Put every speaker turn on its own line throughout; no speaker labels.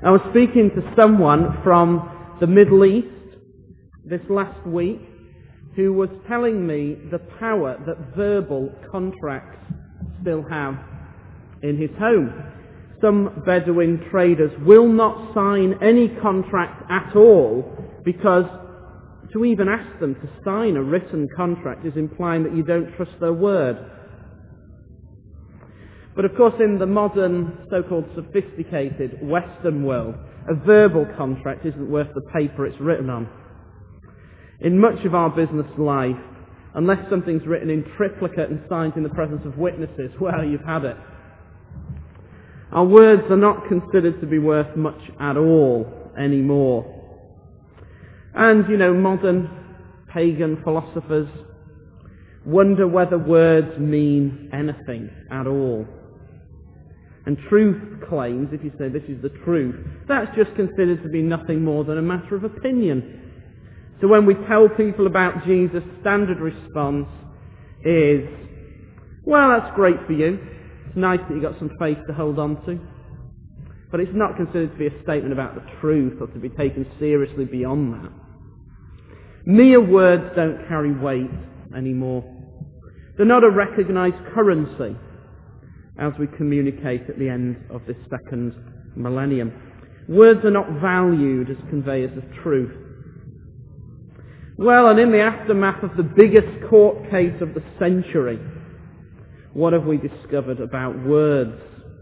I was speaking to someone from the Middle East this last week who was telling me the power that verbal contracts still have in his home. Some Bedouin traders will not sign any contract at all because to even ask them to sign a written contract is implying that you don't trust their word. But of course in the modern, so-called sophisticated Western world, a verbal contract isn't worth the paper it's written on. In much of our business life, unless something's written in triplicate and signed in the presence of witnesses, well, you've had it. Our words are not considered to be worth much at all anymore. And, modern pagan philosophers wonder whether words mean anything at all. And truth claims, if you say this is the truth, that's just considered to be nothing more than a matter of opinion. So when we tell people about Jesus, standard response is, well, that's great for you. It's nice that you've got some faith to hold on to. But it's not considered to be a statement about the truth or to be taken seriously beyond that. Mere words don't carry weight anymore. They're not a recognized currency as we communicate at the end of this second millennium. Words are not valued as conveyors of truth. Well, and in the aftermath of the biggest court case of the century, what have we discovered about words?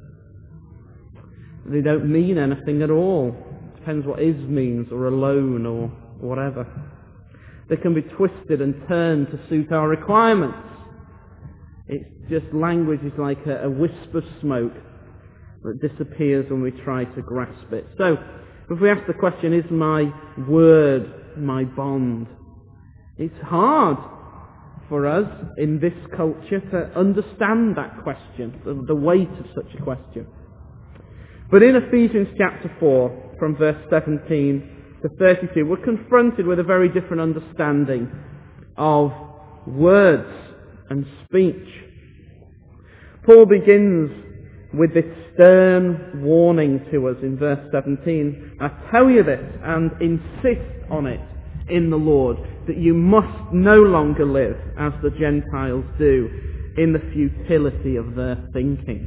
They don't mean anything at all. Depends what is means, or alone, or whatever. They can be twisted and turned to suit our requirements. It's just language is like a wisp of smoke that disappears when we try to grasp it. So, if we ask the question, is my word my bond? It's hard for us in this culture to understand that question, the weight of such a question. But in Ephesians chapter 4, from verse 17 to 32, we're confronted with a very different understanding of words and speech. Paul begins with this stern warning to us in verse 17. I tell you this and insist on it in the Lord, that you must no longer live as the Gentiles do in the futility of their thinking.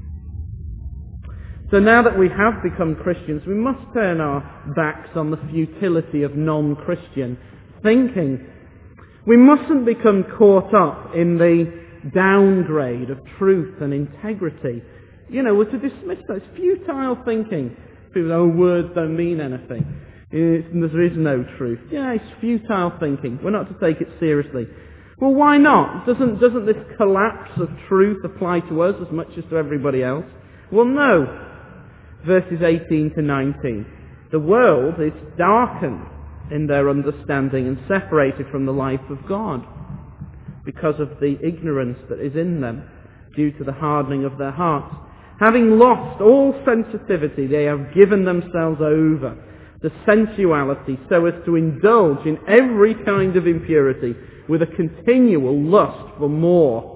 So now that we have become Christians, we must turn our backs on the futility of non-Christian thinking. We mustn't become caught up in the downgrade of truth and integrity. We're to dismiss that. It's futile thinking. People say, words don't mean anything. There is no truth. Yeah, it's futile thinking. We're not to take it seriously. Well, why not? Doesn't this collapse of truth apply to us as much as to everybody else? Well, no. Verses 18 to 19. The world is darkened in their understanding and separated from the life of God because of the ignorance that is in them due to the hardening of their hearts. Having lost all sensitivity, they have given themselves over to sensuality so as to indulge in every kind of impurity with a continual lust for more.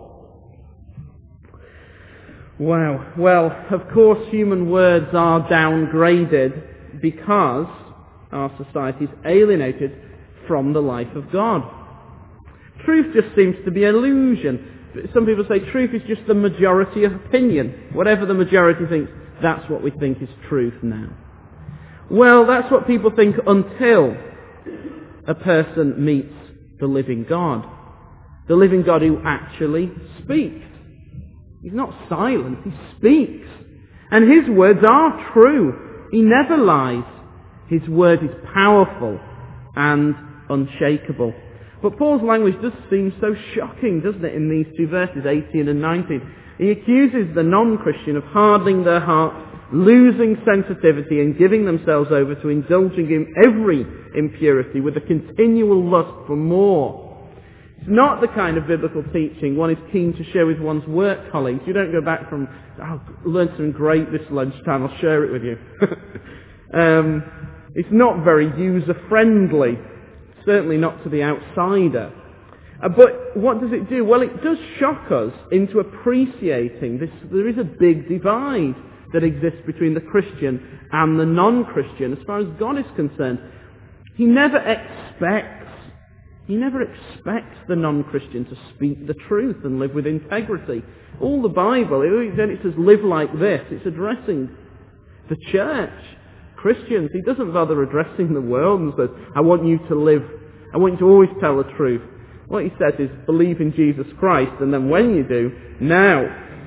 Wow. Well, of course human words are downgraded because our society is alienated from the life of God. Truth just seems to be an illusion. Some people say truth is just the majority of opinion. Whatever the majority thinks, that's what we think is truth now. Well, that's what people think until a person meets the living God. The living God who actually speaks. He's not silent, he speaks. And his words are true. He never lies. His word is powerful and unshakable. But Paul's language does seem so shocking, doesn't it, in these two verses, 18 and 19. He accuses the non-Christian of hardening their heart, losing sensitivity and giving themselves over to indulging in every impurity with a continual lust for more. It's not the kind of biblical teaching one is keen to share with one's work colleagues. You don't go back from, learned some great this lunchtime, I'll share it with you. It's not very user-friendly, certainly not to the outsider. But what does it do? Well, it does shock us into appreciating this. There is a big divide that exists between the Christian and the non-Christian as far as God is concerned. He never expects the non-Christian to speak the truth and live with integrity. All the Bible, then it says live like this. It's addressing the church, Christians. He doesn't bother addressing the world and says, I want you to always tell the truth. What he says is believe in Jesus Christ, and then when you do, now.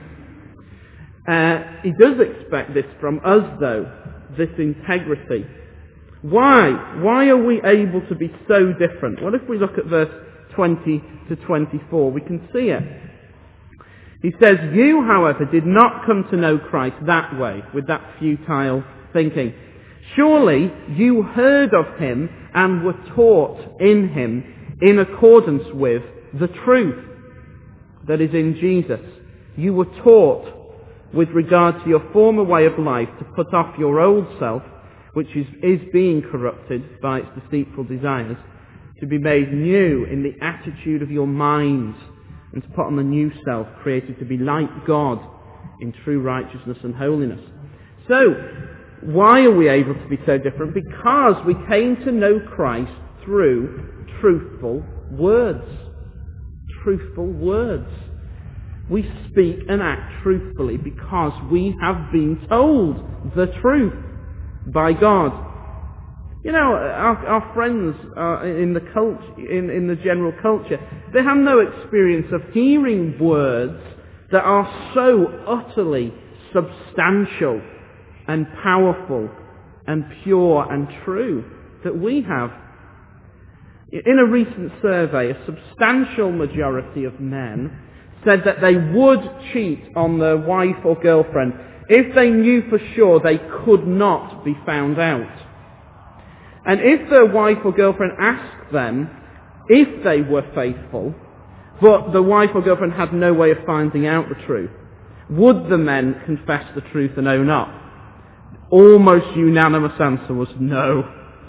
He does expect this from us though, this integrity. Why? Why are we able to be so different? Well, if we look at verse 20 to 24, we can see it. He says, you, however, did not come to know Christ that way, with that futile thinking. Surely you heard of him and were taught in him in accordance with the truth that is in Jesus. You were taught with regard to your former way of life to put off your old self, which is being corrupted by its deceitful desires, to be made new in the attitude of your minds, and to put on the new self, created to be like God in true righteousness and holiness. So, why are we able to be so different? Because we came to know Christ through truthful words. Truthful words. We speak and act truthfully because we have been told the truth by God. You know, our friends in the culture, in the general culture, they have no experience of hearing words that are so utterly substantial and powerful and pure and true that we have. In a recent survey, a substantial majority of men said that they would cheat on their wife or girlfriend if they knew for sure they could not be found out. And if their wife or girlfriend asked them if they were faithful, but the wife or girlfriend had no way of finding out the truth, would the men confess the truth and own up? Almost unanimous answer was no.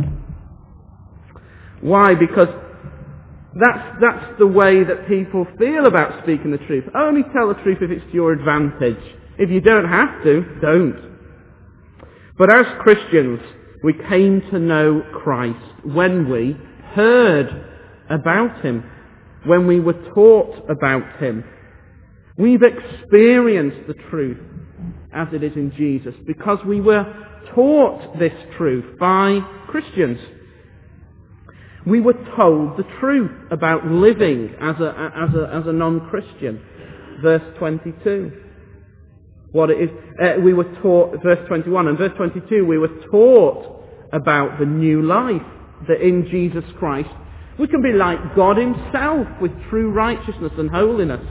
Why? Because that's the way that people feel about speaking the truth. Only tell the truth if it's to your advantage. If you don't have to, don't. But as Christians, we came to know Christ when we heard about him, when we were taught about him. We've experienced the truth as it is in Jesus because we were taught this truth by Christians. We were told the truth about living as a non-Christian. Verse 22. What it is, we were taught, verse 21 and verse 22, we were taught about the new life that in Jesus Christ we can be like God himself with true righteousness and holiness.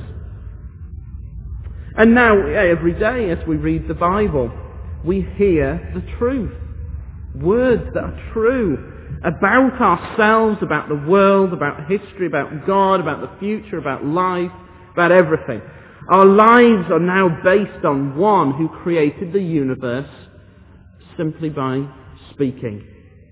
And now, every day as we read the Bible, we hear the truth. Words that are true about ourselves, about the world, about history, about God, about the future, about life, about everything. Our lives are now based on one who created the universe simply by speaking.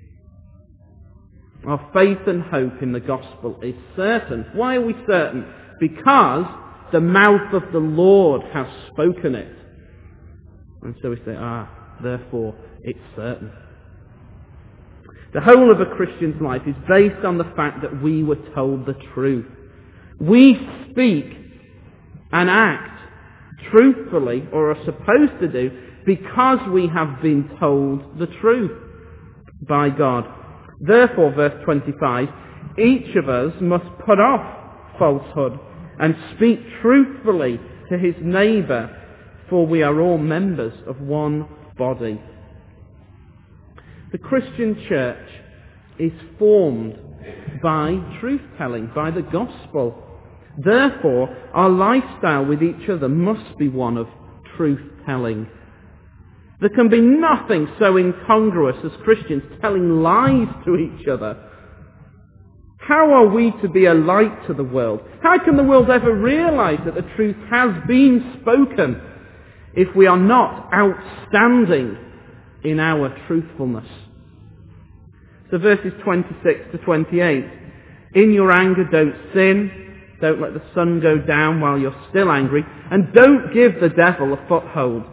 Our faith and hope in the gospel is certain. Why are we certain? Because the mouth of the Lord has spoken it. And so we say, therefore it's certain. The whole of a Christian's life is based on the fact that we were told the truth. We speak and act truthfully, or are supposed to do, because we have been told the truth by God. Therefore, verse 25, each of us must put off falsehood and speak truthfully to his neighbour, for we are all members of one body. The Christian church is formed by truth-telling, by the gospel. Therefore, our lifestyle with each other must be one of truth-telling. There can be nothing so incongruous as Christians telling lies to each other. How are we to be a light to the world? How can the world ever realize that the truth has been spoken if we are not outstanding in our truthfulness? So verses 26 to 28. In your anger don't sin. Don't let the sun go down while you're still angry. And don't give the devil a foothold.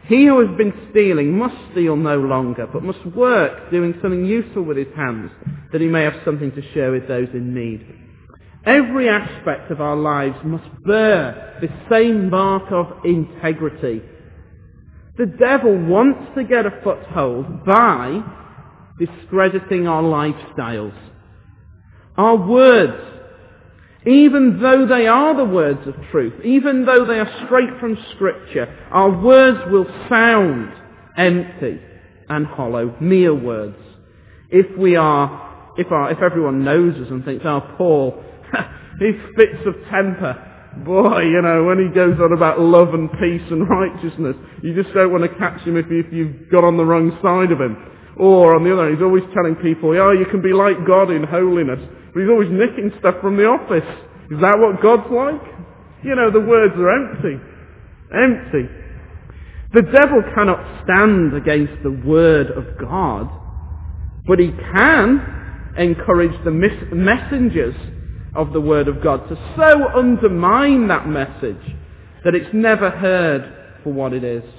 He who has been stealing must steal no longer, but must work, doing something useful with his hands, that he may have something to share with those in need. Every aspect of our lives must bear the same mark of integrity. The devil wants to get a foothold by discrediting our lifestyles. Our words, even though they are the words of truth, even though they are straight from Scripture, our words will sound empty and hollow, mere words. If everyone knows us and thinks, oh, Paul, his fits of temper, boy, when he goes on about love and peace and righteousness, you just don't want to catch him if you've got on the wrong side of him. Or, on the other hand, he's always telling people, you can be like God in holiness. But he's always nicking stuff from the office. Is that what God's like? The words are empty. Empty. The devil cannot stand against the word of God, but he can encourage the messengers of the word of God to so undermine that message that it's never heard for what it is.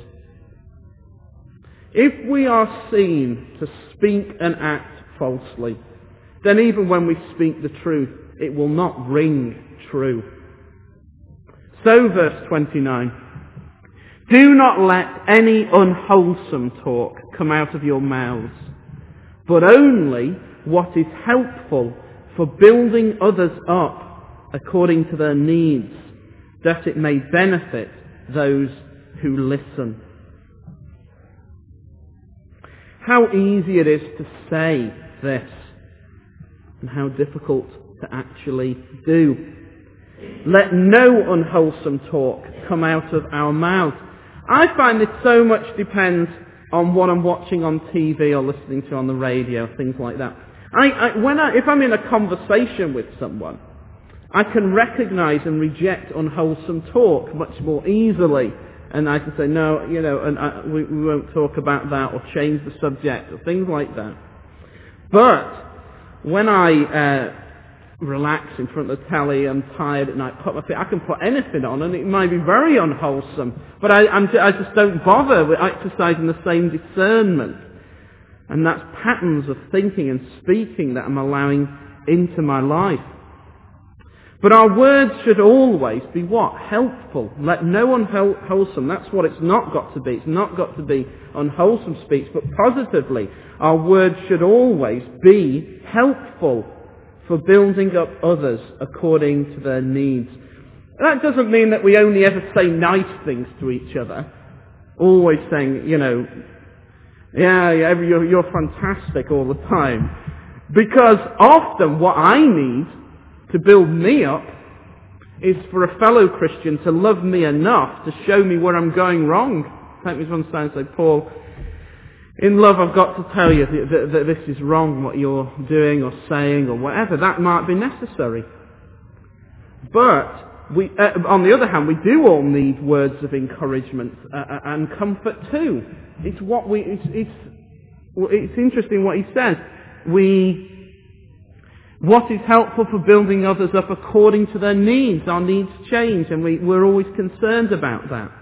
If we are seen to speak and act falsely, then even when we speak the truth, it will not ring true. So, verse 29, do not let any unwholesome talk come out of your mouths, but only what is helpful for building others up according to their needs, that it may benefit those who listen. How easy it is to say this, and how difficult to actually do. Let no unwholesome talk come out of our mouths. I find this so much depends on what I'm watching on TV or listening to on the radio, things like that. If I'm in a conversation with someone, I can recognize and reject unwholesome talk much more easily. And I can say, no, we won't talk about that, or change the subject, or things like that. But when I relax in front of the telly, I'm tired at night, I can put anything on, and it might be very unwholesome. But I just don't bother with exercising the same discernment. And that's patterns of thinking and speaking that I'm allowing into my life. But our words should always be what? Helpful. Let no unwholesome. That's what it's not got to be. It's not got to be unwholesome speech, but positively. Our words should always be helpful for building up others according to their needs. That doesn't mean that we only ever say nice things to each other. Always saying, you're fantastic all the time. Because often what I need to build me up is for a fellow Christian to love me enough to show me where I'm going wrong. Take me to one side and say, Paul, in love I've got to tell you that this is wrong, what you're doing or saying or whatever. That might be necessary. But on the other hand, we do all need words of encouragement and comfort too. It's interesting what he says. What is helpful for building others up according to their needs. Our needs change, and we're always concerned about that.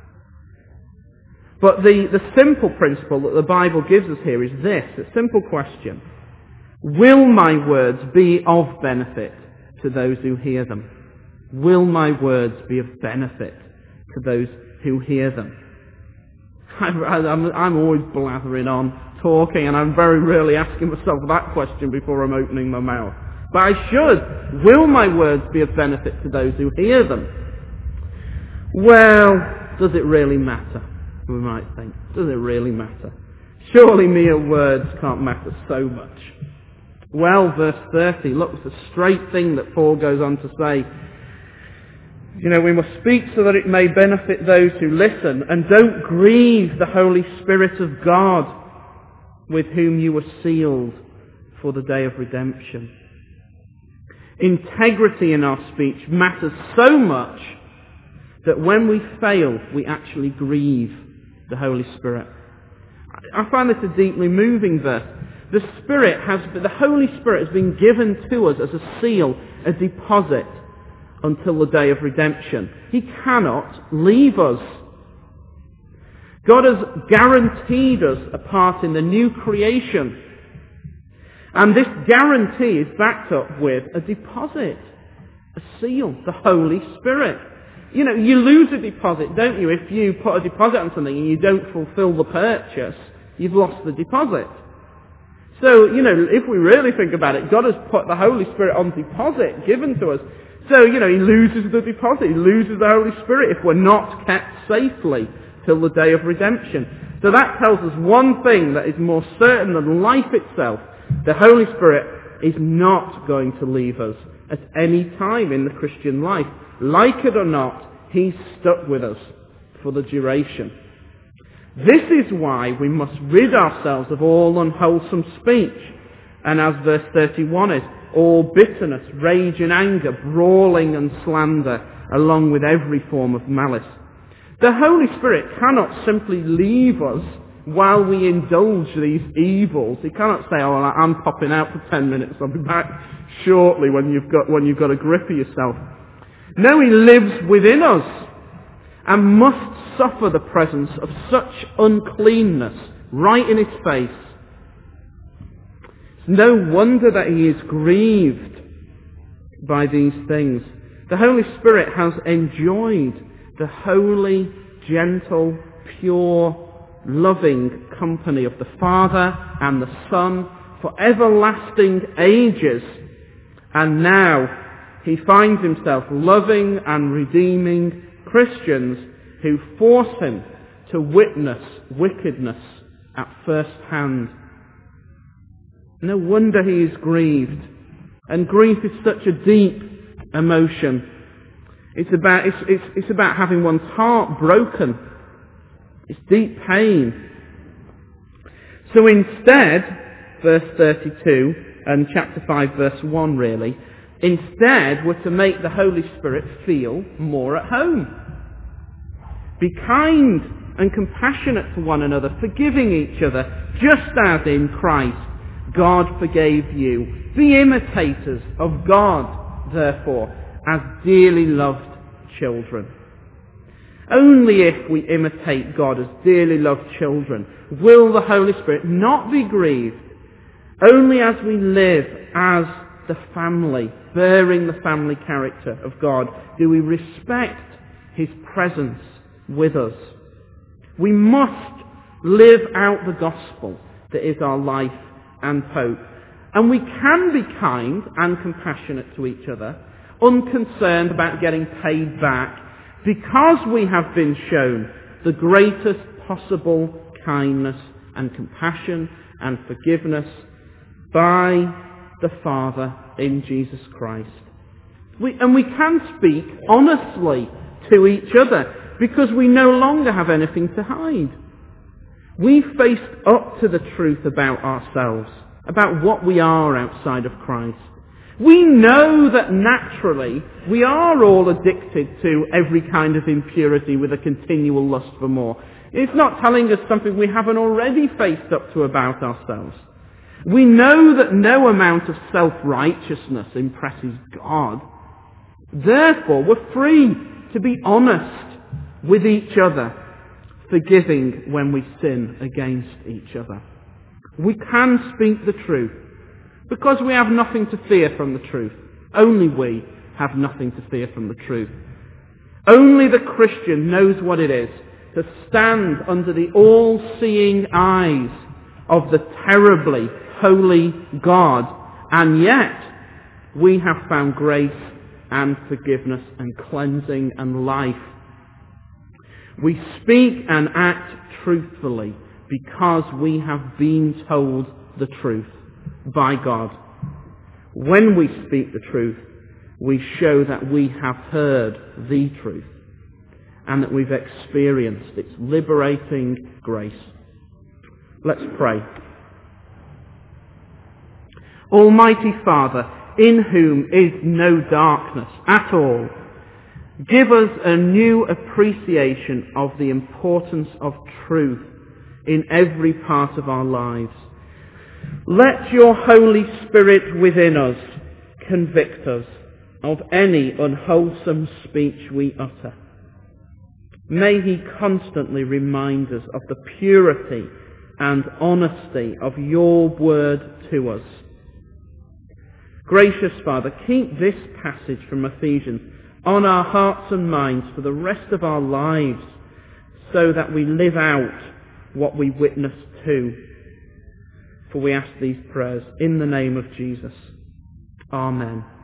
But the simple principle that the Bible gives us here is this, a simple question. Will my words be of benefit to those who hear them? Will my words be of benefit to those who hear them? I'm always blathering on, talking, and I'm very rarely asking myself that question before I'm opening my mouth. But I should. Will my words be of benefit to those who hear them? Well, does it really matter? We might think. Does it really matter? Surely mere words can't matter so much. Well, verse 30, look, it's a straight thing that Paul goes on to say. We must speak so that it may benefit those who listen, and don't grieve the Holy Spirit of God, with whom you were sealed for the day of redemption. Integrity in our speech matters so much that when we fail, we actually grieve the Holy Spirit. I find this a deeply moving verse. The Holy Spirit has been given to us as a seal, a deposit, until the day of redemption. He cannot leave us. God has guaranteed us a part in the new creation. And this guarantee is backed up with a deposit, a seal, the Holy Spirit. You know, you lose a deposit, don't you? If you put a deposit on something and you don't fulfill the purchase, you've lost the deposit. So, you know, if we really think about it, God has put the Holy Spirit on deposit given to us. So, you know, he loses the deposit, he loses the Holy Spirit if we're not kept safely till the day of redemption. So that tells us one thing that is more certain than life itself. The Holy Spirit is not going to leave us at any time in the Christian life. Like it or not, he's stuck with us for the duration. This is why we must rid ourselves of all unwholesome speech. And as verse 31 is, all bitterness, rage and anger, brawling and slander, along with every form of malice. The Holy Spirit cannot simply leave us while we indulge these evils. He cannot say, oh, well, I'm popping out for 10 minutes, I'll be back shortly when you've got a grip of yourself. No, he lives within us and must suffer the presence of such uncleanness right in his face. It's no wonder that he is grieved by these things. The Holy Spirit has enjoyed the holy, gentle, pure, loving company of the Father and the Son for everlasting ages. And now he finds himself loving and redeeming Christians who force him to witness wickedness at first hand. No wonder he is grieved. And grief is such a deep emotion. It's about having one's heart broken. It's deep pain. So instead, verse 32 and chapter 5 verse 1 really, instead we're to make the Holy Spirit feel more at home. Be kind and compassionate to one another, forgiving each other, just as in Christ God forgave you. Be imitators of God, therefore, as dearly loved children. Only if we imitate God as dearly loved children will the Holy Spirit not be grieved. Only as we live as the family, bearing the family character of God, do we respect his presence with us. We must live out the gospel that is our life and hope. And we can be kind and compassionate to each other, unconcerned about getting paid back, because we have been shown the greatest possible kindness and compassion and forgiveness by the Father in Jesus Christ. And we can speak honestly to each other because we no longer have anything to hide. We've faced up to the truth about ourselves, about what we are outside of Christ. We know that naturally we are all addicted to every kind of impurity with a continual lust for more. It's not telling us something we haven't already faced up to about ourselves. We know that no amount of self-righteousness impresses God. Therefore, we're free to be honest with each other, forgiving when we sin against each other. We can speak the truth because we have nothing to fear from the truth. Only we have nothing to fear from the truth. Only the Christian knows what it is to stand under the all-seeing eyes of the terribly holy God, and yet we have found grace and forgiveness and cleansing and life. We speak and act truthfully because we have been told the truth by God. When we speak the truth, we show that we have heard the truth and that we've experienced its liberating grace. Let's pray. Almighty Father, in whom is no darkness at all, give us a new appreciation of the importance of truth in every part of our lives. Let your Holy Spirit within us convict us of any unwholesome speech we utter. May he constantly remind us of the purity and honesty of your word to us. Gracious Father, keep this passage from Ephesians on our hearts and minds for the rest of our lives, so that we live out what we witness to. For we ask these prayers in the name of Jesus. Amen.